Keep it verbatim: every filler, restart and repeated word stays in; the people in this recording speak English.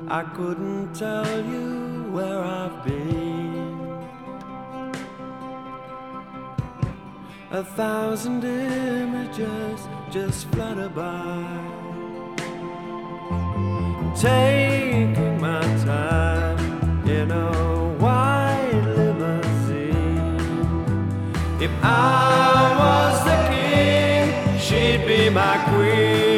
I couldn't tell you where I've been. A thousand images just flutter by, taking my time in a white limousine. If I was the king, she'd be my queen.